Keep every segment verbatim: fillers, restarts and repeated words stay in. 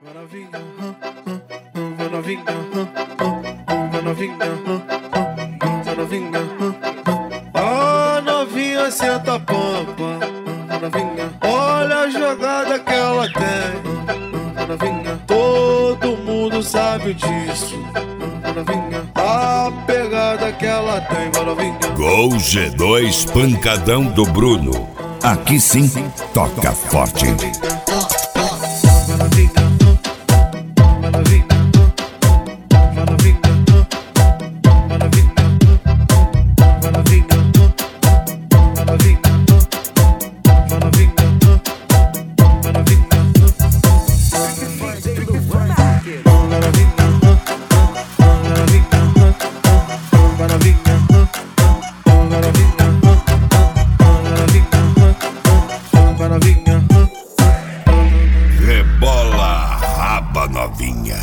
novinha, vai novinha, vai novinha, vai novinha. Ah, novinha, senta a pampa, vai novinha. Olha a jogada que ela tem, vai novinha. Todo mundo sabe disso, vai novinha. A pegada que ela tem, vai novinha. Gol G dois Pancadão do Bruno. Aqui sim, toca forte. Rebola raba novinha.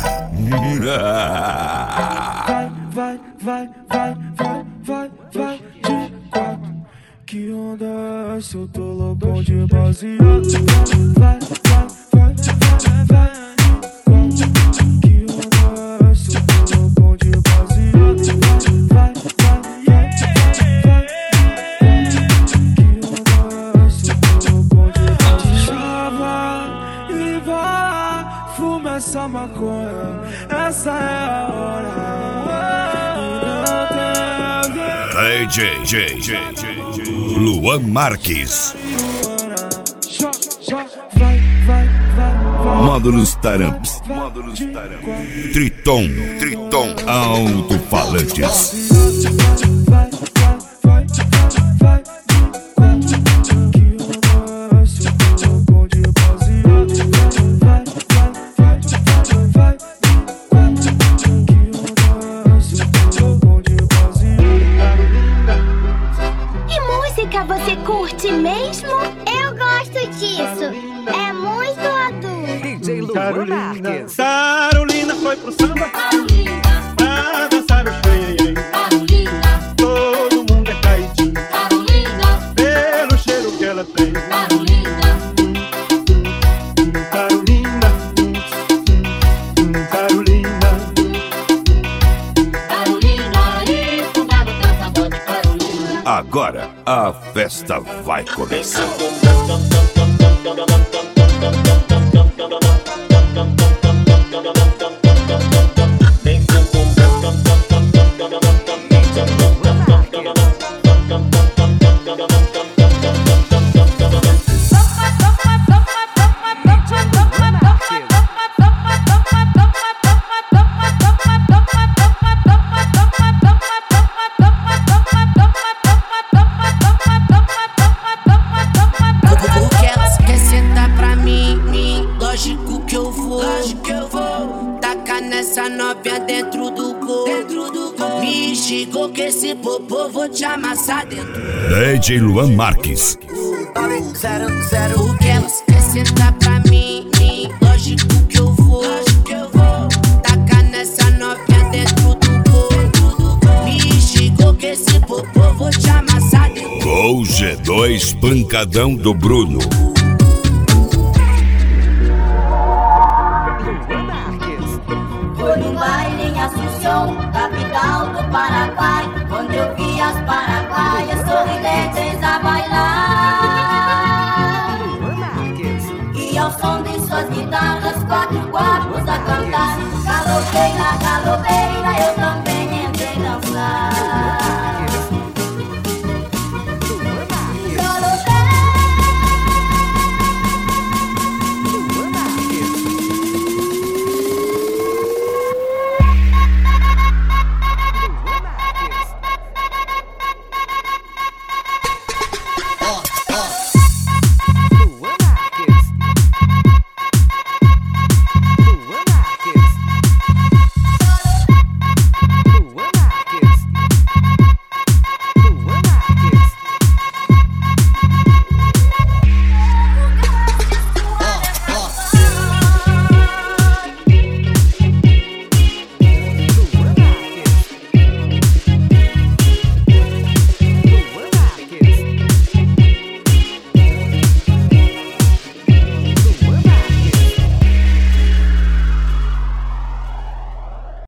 Vai, vai, vai, vai, vai, vai, vai de quatro. Que onda é essa? Eu tô loucão de baseado. Vai, vai, vai, vai, vai de quatro. Que onda é essa? Eu tô loucão de baseado. Vai, vai, vai, vai, vai. Que onda é essa? Eu tô loucão de baseado. Chava e vai, fuma essa maconha. Essa é a hora. D J, J, J, Luan Marques. Módulos Taramps. Módulos Taramps. Triton, Triton, alto-falantes. Você curte mesmo? Eu gosto disso. É muito adulto. D J Luan Marques. Carolina foi pro samba. Carolina, Pra dançar o xenhen. Carolina, Todo mundo é caidinho Carolina, pelo cheiro que ela tem. Carolina, Carolina, Carolina. Carolina, e fundado dançador de Carolina. Agora a festa vai começar. Essa novinha dentro do gol, dentro do gol. Me chegou que esse popô vou te amassar dentro. D J Luan Marques. Zero, zero, o que elas quer sentar pra mim, mim. Lógico que eu vou, lógico que eu vou. Tacar nessa novinha dentro do gol, dentro do gol. Me chegou que esse popô vou te amassar dentro. Gol G dois Pancadão do Bruno. Foi no baile em Assunção.